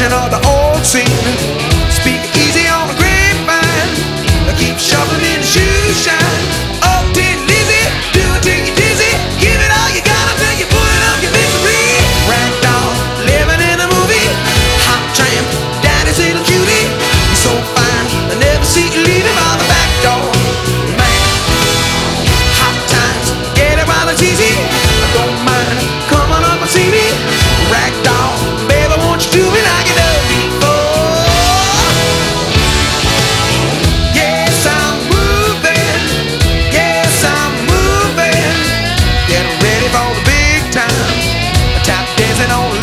version of the old scene. Speak easy on the grapevine, keep shuffling in the shoe shine. Up to you, Lizzie, do it till you're dizzy. Give it all you got until you put it up your misery. Ragdoll, living in a movie. Hot tramp, daddy's little cutie. You're so fine, I never see you leaving by the back door. Man, hot times, get it while it's easy. I don't mind coming up and see me. Ragdoll, baby, won't you do me like you done before? Yes, I'm moving. Yes, I'm moving. Getting ready for the big time. Tap dancing on